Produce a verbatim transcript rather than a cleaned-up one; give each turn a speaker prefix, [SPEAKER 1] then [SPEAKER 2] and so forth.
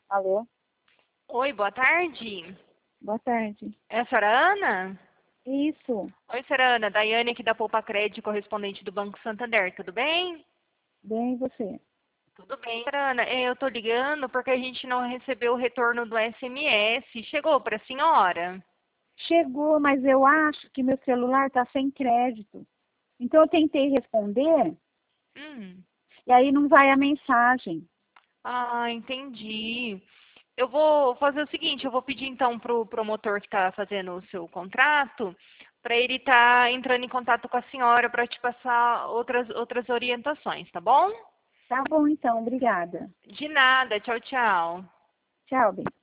[SPEAKER 1] Alô?
[SPEAKER 2] Oi, boa tarde.
[SPEAKER 1] Boa tarde.
[SPEAKER 2] É a senhora Ana?
[SPEAKER 1] Isso.
[SPEAKER 2] Oi, senhora Ana. Daiane aqui da Poupa Crédito, correspondente do Banco Santander. Tudo bem?
[SPEAKER 1] Bem, e você?
[SPEAKER 2] Tudo bem, senhora Ana. É, Eu tô ligando porque a gente não recebeu o retorno do S M S. Chegou para a senhora?
[SPEAKER 1] Chegou, mas eu acho que meu celular está sem crédito. Então eu tentei responder
[SPEAKER 2] Hum.
[SPEAKER 1] e aí não vai a mensagem.
[SPEAKER 2] Ah, entendi. Eu vou fazer o seguinte, eu vou pedir então para o promotor que está fazendo o seu contrato, para ele estar entrando em contato com a senhora para te passar outras, outras orientações, tá bom?
[SPEAKER 1] Tá bom, então. Obrigada.
[SPEAKER 2] De nada. Tchau, tchau.
[SPEAKER 1] Tchau, bem.